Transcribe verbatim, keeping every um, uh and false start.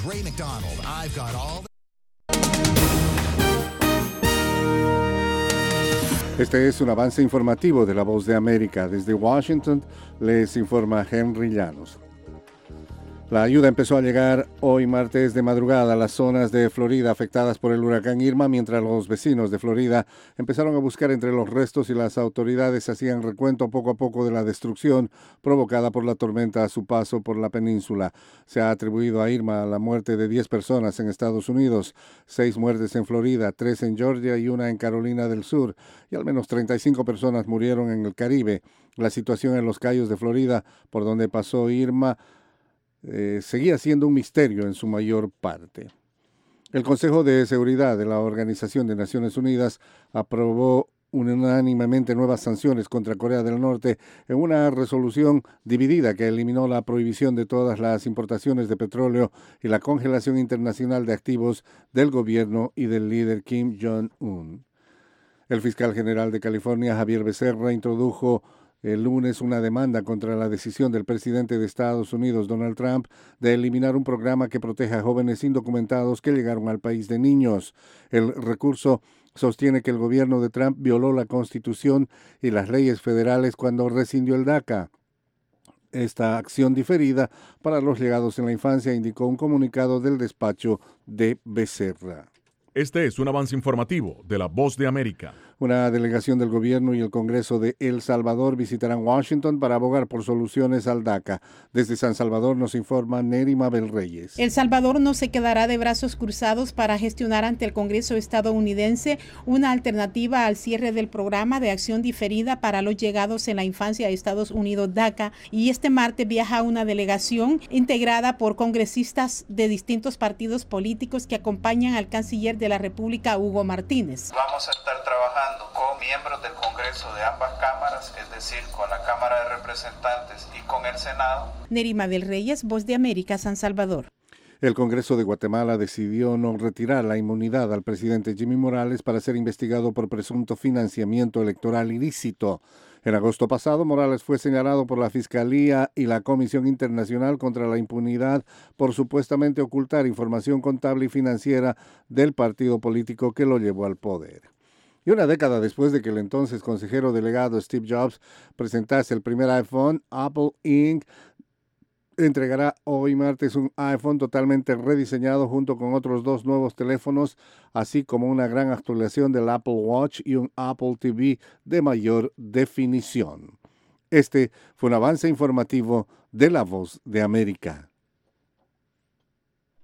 Ray McDonald. I've got all the... Este es un avance informativo de La Voz de América. Desde Washington les informa Henry Llanos. La ayuda empezó a llegar hoy martes de madrugada a las zonas de Florida afectadas por el huracán Irma, mientras los vecinos de Florida empezaron a buscar entre los restos y las autoridades hacían recuento poco a poco de la destrucción provocada por la tormenta a su paso por la península. Se ha atribuido a Irma la muerte de diez personas en Estados Unidos, seis muertes en Florida, tres en Georgia y una en Carolina del Sur, y al menos treinta y cinco personas murieron en el Caribe. La situación en los Cayos de Florida, por donde pasó Irma, Eh, seguía siendo un misterio en su mayor parte. El Consejo de Seguridad de la Organización de Naciones Unidas aprobó unánimemente nuevas sanciones contra Corea del Norte en una resolución dividida que eliminó la prohibición de todas las importaciones de petróleo y la congelación internacional de activos del gobierno y del líder Kim Jong-un. El fiscal general de California, Javier Becerra, introdujo el lunes una demanda contra la decisión del presidente de Estados Unidos, Donald Trump, de eliminar un programa que protege a jóvenes indocumentados que llegaron al país de niños. El recurso sostiene que el gobierno de Trump violó la Constitución y las leyes federales cuando rescindió el DACA. Esta acción diferida para los llegados en la infancia, indicó un comunicado del despacho de Becerra. Este es un avance informativo de La Voz de América. Una delegación del gobierno y el Congreso de El Salvador visitarán Washington para abogar por soluciones al DACA. Desde San Salvador nos informa Neri Mabel Reyes. El Salvador no se quedará de brazos cruzados para gestionar ante el Congreso estadounidense una alternativa al cierre del programa de acción diferida para los llegados en la infancia a Estados Unidos, DACA, y este martes viaja una delegación integrada por congresistas de distintos partidos políticos que acompañan al canciller de la República, Hugo Martínez. Vamos a estar trabajando con miembros del Congreso de ambas cámaras, es decir, con la Cámara de Representantes y con el Senado. Neri Mabel Reyes, Voz de América, San Salvador. El Congreso de Guatemala decidió no retirar la inmunidad al presidente Jimmy Morales para ser investigado por presunto financiamiento electoral ilícito. En agosto pasado, Morales fue señalado por la Fiscalía y la Comisión Internacional contra la Impunidad por supuestamente ocultar información contable y financiera del partido político que lo llevó al poder. Y una década después de que el entonces consejero delegado Steve Jobs presentase el primer iPhone, Apple incorporated entregará hoy martes un iPhone totalmente rediseñado junto con otros dos nuevos teléfonos, así como una gran actualización del Apple Watch y un Apple T V de mayor definición. Este fue un avance informativo de La Voz de América.